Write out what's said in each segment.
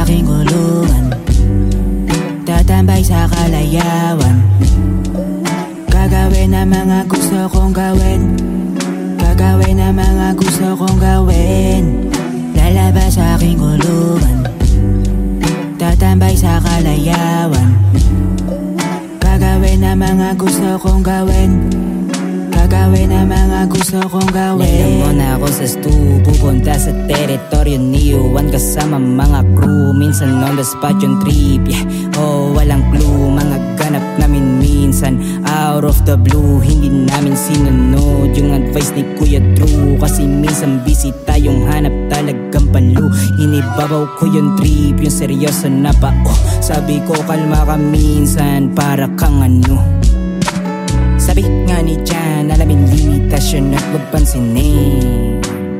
aking kulungan, tatambay sa kalayawan. Gagawin ang mga gusto kong gawin, gagawin ang mga gusto kong gawin. Lalabas sa aking kulungan, tatambay sa kalayawan. Gagawin ang mga gusto kong gawin, gagawin ang mga gusto kong gawin. Laylan mo na ako sa stew, pupunta sa teritoryo ni Juan kasama mga crew. Minsan on the spot yung trip, yeah. Oh, walang clue, mga ganap namin minsan out of the blue. Hindi namin sinunod yung advice ni Kuya Drew, kasi minsan busy tayong hanap talagang palo. Inibabaw ko yung trip, yung seryoso na pa. Oh, sabi ko kalma ka minsan, para kang ano. Sabi nga ni Jan, alamin limitasyon at huwag pansinin.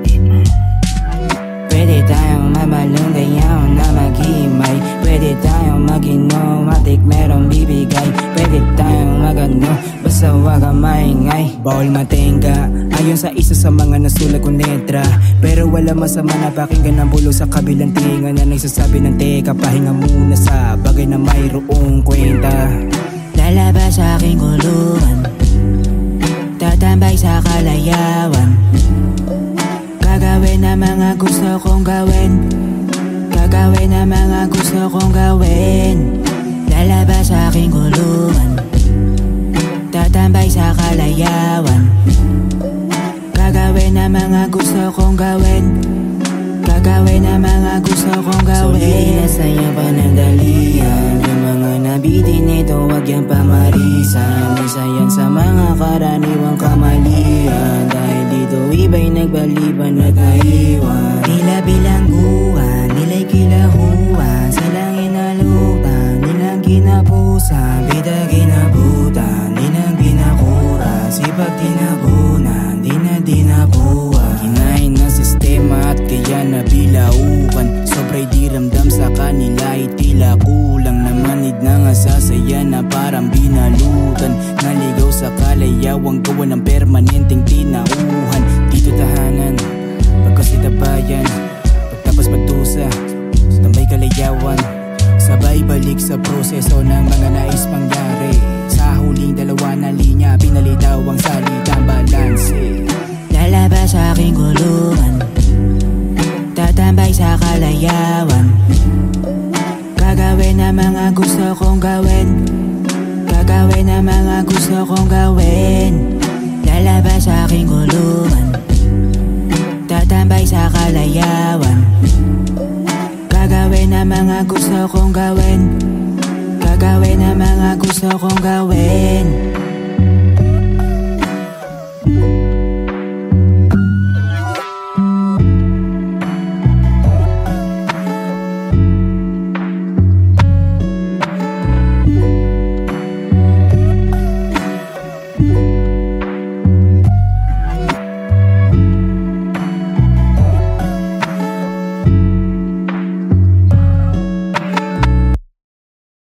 Pwede tayong mamalunggay na maghimay, pwede tayong mag-inom at merong bibigay. Pwede tayong magano, basta wag kang maingay. Bawal matenga, ayon sa isa sa mga nasulat kong letra. Pero wala masama na pakinggan ang bulong sa kabilang tinga na nagsasabi ng teka, pahinga muna sa bagay na mayroong kwenta. Lalabas sa aking kulungan, tatambay sa kalayawan. Gagawin ang mga gusto kong gawin, gagawin ang mga gusto kong gawin. Lalabas sa aking kulungan, tatambay sa kalayawan. Gagawin ang mga gusto kong gawin, gagawin ang mga gusto kong gawin. Sulitin na sa'yo panandalian, yung mga nabitin nito wag yung pamarisan. Isa yan sa mga karaniwang kamalian, dahil dito iba'y nagbaliban at naiwan. Tila bilangguan, nila'y kilahuan, silang inalutan, nilang kinapusan. Bida ginabutan, di nang binakura, sipag tinabunan, di na dinabuhan. Kinain ng sistema at kaya nabilaukan, sobra'y di ramdam sa kanila, tila kulang. Namanid na nga sasaya na parang binalutan, naligaw sa kalayawang gawa ng permanenteng tinauhan. Dito tahanan, pagkasitabayan, pagtapos magtusa, tambay kalayawan. Sabay balik sa proseso ng mga nais mangyari. Sa huling dalawa na linya, pinalitaw ang salitang balanse. Lalabas sa aking kulungan, tatambay sa kalayawan. Gagawin ang mga gusto kong gawin, gagawin ang mga gusto kong gawin. Lalabas sa aking kulungan, tatambay sa kalayawan. Gagawin ang mga gusto kong gawin, gagawin ang mga gusto kong gawin.